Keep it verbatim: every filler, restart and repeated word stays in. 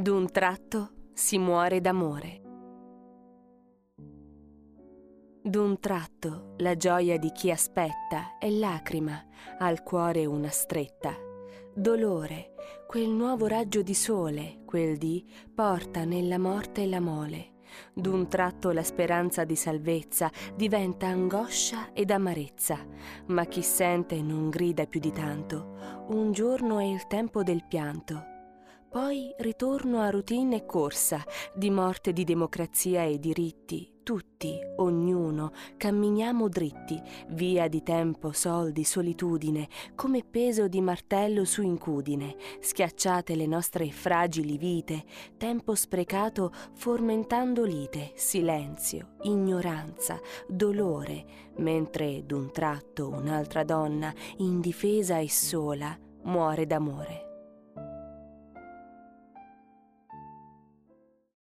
D'un tratto si muore d'amore. D'un tratto la gioia di chi aspetta è lacrima, al cuore una stretta. Dolore, quel nuovo raggio di sole, quel dì porta nella morte la mole. D'un tratto la speranza di salvezza diventa angoscia ed amarezza, ma chi sente non grida più di tanto. Un giorno è il tempo del pianto. Poi ritorno a routine e corsa, di morte di democrazia e diritti. Tutti, ognuno, camminiamo dritti, via di tempo, soldi, solitudine, come peso di martello su incudine, schiacciate le nostre fragili vite, tempo sprecato formentando lite, silenzio, ignoranza, dolore, mentre d'un tratto un'altra donna, indifesa e sola, muore d'amore.